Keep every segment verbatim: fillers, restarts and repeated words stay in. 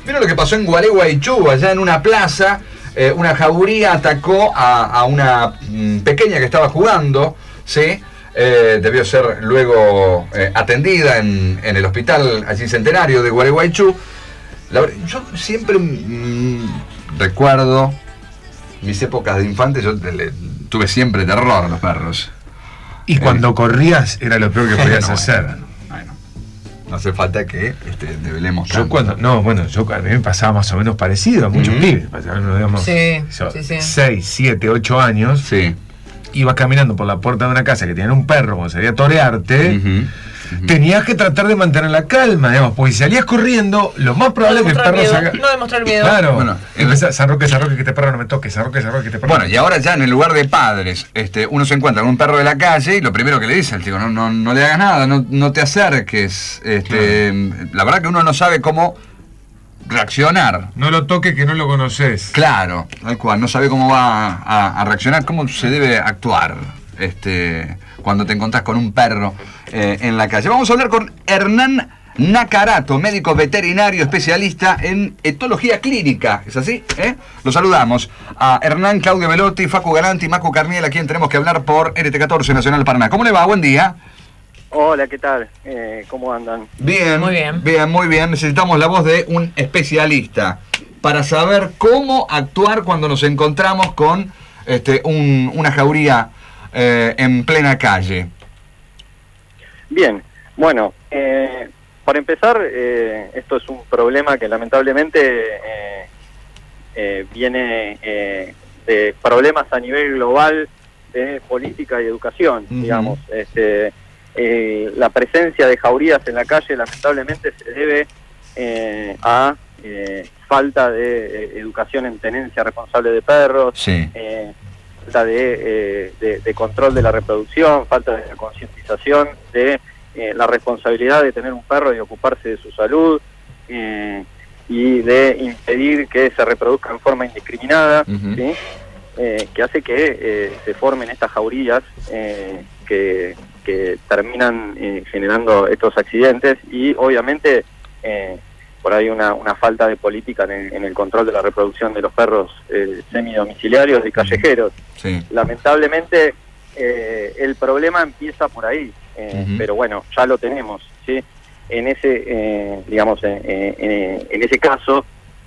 ¿Vieron lo que pasó en Gualeguaychú? Allá en una plaza, eh, una jauría atacó a, a una mm, pequeña que estaba jugando, ¿sí? Eh, debió ser luego eh, atendida en, en el hospital allí Centenario de Gualeguaychú. La, yo siempre mmm, recuerdo mis épocas de infante, yo le, le, tuve siempre terror a los perros. Y cuando eh, corrías era lo peor que podías bueno, hacer. Bueno, bueno, no hace falta que este, develemos tanto. Yo cuando, no, bueno, yo a mí me pasaba más o menos parecido a muchos uh-huh. pibes, digamos, sí, yo, sí, sí. seis, siete, ocho años. Sí. Ibas caminando por la puerta de una casa que tenía un perro, como sería torearte, uh-huh, uh-huh. tenías que tratar de mantener la calma, digamos, porque si salías corriendo, lo más probable no es que el perro miedo, salga. No demostrar miedo. Claro, bueno, empezás, San Roque, San Roque, que este perro no me toque, San Roque, San Roque, que este perro. Bueno, y ahora ya en el lugar de padres, este, uno se encuentra con un perro de la calle y lo primero que le dice al chico, no, no, no le hagas nada, no, no te acerques. Este, claro. La verdad que uno no sabe cómo reaccionar. No lo toques que no lo conoces. Claro, tal cual, no sabe cómo va a, a reaccionar, cómo se debe actuar. Este, cuando te encontrás con un perro eh, en la calle. Vamos a hablar con Hernán Nacarato, médico veterinario especialista en etología clínica. ¿Es así? ¿Eh? Lo saludamos a Hernán, Claudio Velotti, Facu Galanti, Macu Carniel, a quien tenemos que hablar por R T catorce Nacional Paraná. ¿Cómo le va? Buen día. Hola, ¿qué tal? Eh, ¿Cómo andan? Bien, muy bien. Bien, muy bien. Necesitamos la voz de un especialista para saber cómo actuar cuando nos encontramos con este, un, una jauría Eh, en plena calle. Bien, bueno, eh, para empezar, eh, esto es un problema que lamentablemente eh, eh, viene eh, de problemas a nivel global de política y educación, uh-huh. digamos. Este, eh, la presencia de jaurías en la calle lamentablemente se debe eh, a eh, falta de eh, educación en tenencia responsable de perros, sí. eh, falta de, eh, de, de control de la reproducción, falta de la concientización de eh, la responsabilidad de tener un perro y ocuparse de su salud, eh, y de impedir que se reproduzca en forma indiscriminada, uh-huh. ¿sí? eh, que hace que eh, se formen estas jaurías eh, que, que terminan eh, generando estos accidentes y obviamente eh, por ahí una, una falta de política en el, en el control de la reproducción de los perros eh, semidomiciliarios y callejeros. Sí. Lamentablemente eh, el problema empieza por ahí, eh, uh-huh. pero bueno, ya lo tenemos, ¿sí? En ese, eh, digamos, en, en, en ese caso,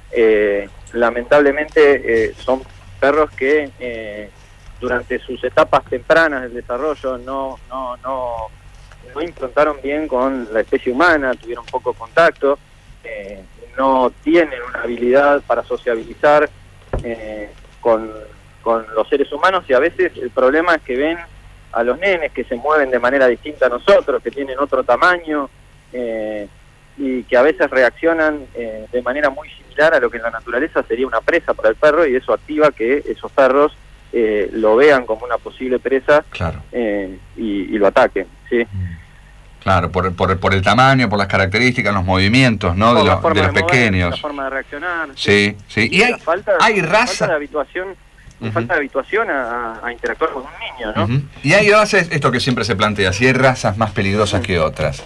eh, lamentablemente eh, son perros que eh, durante sus etapas tempranas del desarrollo no, no, no, no improntaron bien con la especie humana, tuvieron poco contacto. Eh, no tienen una habilidad para sociabilizar eh, con, con los seres humanos y a veces el problema es que ven a los nenes que se mueven de manera distinta a nosotros, que tienen otro tamaño eh, y que a veces reaccionan eh, de manera muy similar a lo que en la naturaleza sería una presa para el perro y eso activa que esos perros eh, lo vean como una posible presa, claro. eh, y, y lo ataquen, ¿sí? Mm. Claro, por, por, por el tamaño, por las características, los movimientos, ¿no? De, lo, de los de pequeños. Mover, la forma de reaccionar. Sí, sí. Y, y hay, falta, hay raza. Falta de habituación, uh-huh. falta de habituación a, a interactuar con un niño, ¿no? Uh-huh. Y hay razas, esto que siempre se plantea, si hay razas más peligrosas uh-huh. que otras.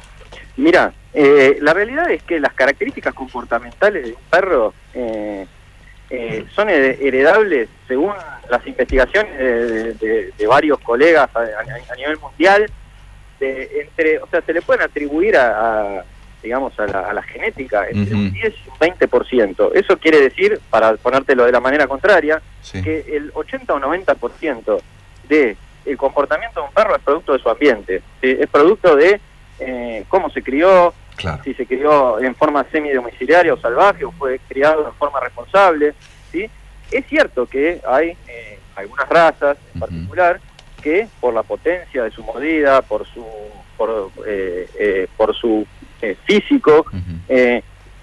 Mira, eh, la realidad es que las características comportamentales de un perro eh, eh, son heredables según las investigaciones de, de, de varios colegas a, a, a nivel mundial. De, entre, o sea, se le pueden atribuir a, a digamos, a la, a la genética entre uh-huh. un diez y un veinte por ciento. Eso quiere decir, para ponértelo de la manera contraria, sí. que el ochenta o noventa por ciento de el comportamiento de un perro es producto de su ambiente, ¿sí? Es producto de eh, cómo se crió, claro. si se crió en forma semidomiciliaria o salvaje, o fue criado de forma responsable, ¿sí? Es cierto que hay eh, algunas razas en uh-huh. particular que por la potencia de su mordida, por su por, eh, eh, por su eh, físico, uh-huh. eh,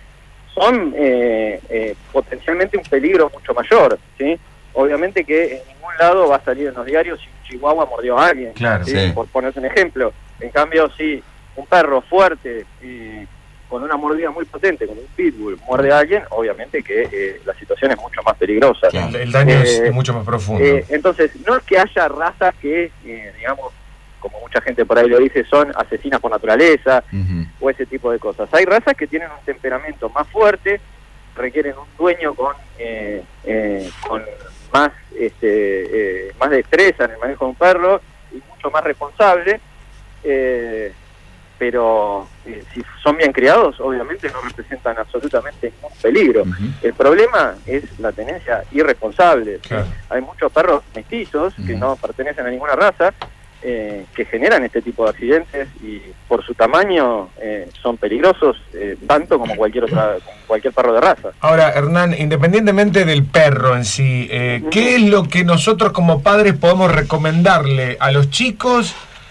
son eh, eh, potencialmente un peligro mucho mayor, ¿sí? Obviamente que en ningún lado va a salir en los diarios si un chihuahua mordió a alguien, claro, ¿sí? Sí. Por ponerse un ejemplo. En cambio, si un perro fuerte eh, con una mordida muy potente, como un pitbull, muerde a alguien, obviamente que eh, la situación es mucho más peligrosa. Claro. El, el daño eh, es, es mucho más profundo. Eh, entonces, no es que haya razas que, eh, digamos, como mucha gente por ahí lo dice, son asesinas por naturaleza, uh-huh. o ese tipo de cosas. Hay razas que tienen un temperamento más fuerte requieren un dueño con eh, eh, con más este eh, más destreza en el manejo de un perro y mucho más responsable, eh, pero eh, si son bien criados obviamente no representan absolutamente ningún peligro. Uh-huh. El problema es la tenencia irresponsable. Claro. ¿Sí? Hay muchos perros mestizos uh-huh. que no pertenecen a ninguna raza, Eh, que generan este tipo de accidentes y por su tamaño eh, son peligrosos eh, tanto como cualquier otra como cualquier perro de raza. Ahora, Hernán, independientemente del perro en sí, eh, ¿qué es lo que nosotros como padres podemos recomendarle a los chicos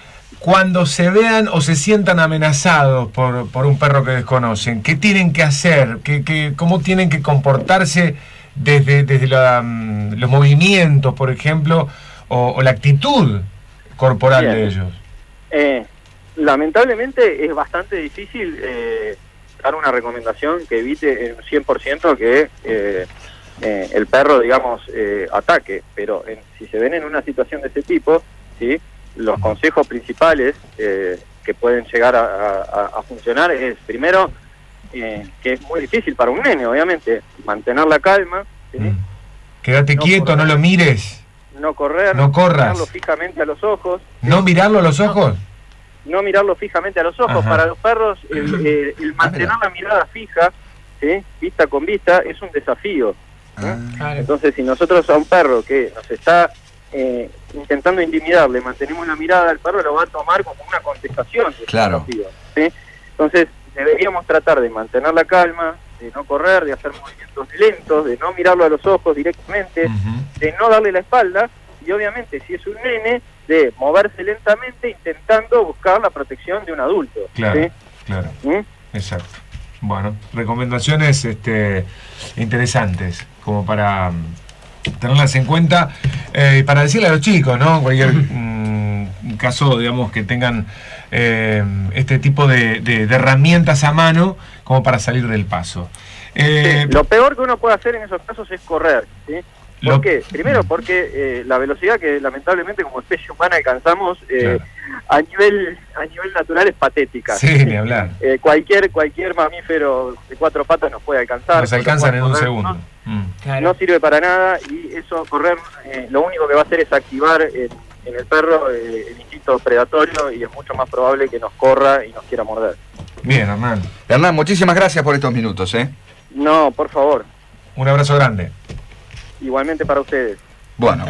cuando se vean o se sientan amenazados por, por un perro que desconocen? ¿Qué tienen que hacer? ¿Qué, qué, ¿Cómo tienen que comportarse desde, desde la, um, los movimientos, por ejemplo, o, o la actitud corporal Bien. de ellos? Eh, lamentablemente es bastante difícil eh, dar una recomendación que evite en cien por ciento que eh, eh, el perro, digamos, eh, ataque, pero en, si se ven en una situación de ese tipo, ¿sí? Los consejos principales eh, que pueden llegar a, a, a funcionar es, primero, eh, que es muy difícil para un nene, obviamente, mantener la calma, ¿sí? Mm. Quédate no quieto, correr, no lo mires. No correr, no corras. Mirarlo fijamente a los ojos. ¿No mirarlo a los ojos? No, no mirarlo fijamente a los ojos. Ajá. Para los perros, el, el, el mantener ah, la mirada fija, ¿sí? Vista con vista, es un desafío. Ah, claro. Entonces, si nosotros a un perro que nos está eh, intentando intimidar, le mantenemos la mirada, el perro lo va a tomar como una contestación. De claro. Desafío, ¿sí? Entonces, deberíamos tratar de mantener la calma, de no correr, de hacer movimientos lentos, de no mirarlo a los ojos directamente, uh-huh. de no darle la espalda, y obviamente si es un nene, de moverse lentamente intentando buscar la protección de un adulto. Claro, ¿sí? claro, ¿Mm? Exacto. Bueno, recomendaciones este, interesantes, como para um, tenerlas en cuenta, y eh, para decirle a los chicos, ¿no? Cualquier um, caso, digamos, que tengan eh, este tipo de, de, de herramientas a mano, como para salir del paso. Eh, sí, lo peor que uno puede hacer en esos casos es correr, ¿sí? ¿Por lo... qué? Primero porque eh, la velocidad que lamentablemente como especie humana alcanzamos eh, claro. a nivel a nivel natural es patética. Sí, ni hablar. Eh, cualquier cualquier mamífero de cuatro patas nos puede alcanzar. Nos alcanzan en un segundo. No, mm. claro. no sirve para nada y eso correr eh, lo único que va a hacer es activar eh, en el perro eh, el instinto predatorio y es mucho más probable que nos corra y nos quiera morder. Bien, Hernán. Hernán, muchísimas gracias por estos minutos, ¿eh? No, por favor. Un abrazo grande. Igualmente para ustedes. Bueno.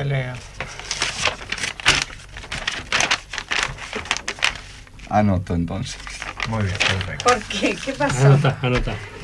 Anoto entonces. Muy bien, perfecto. ¿Por qué? ¿Qué pasó? Anota, anota.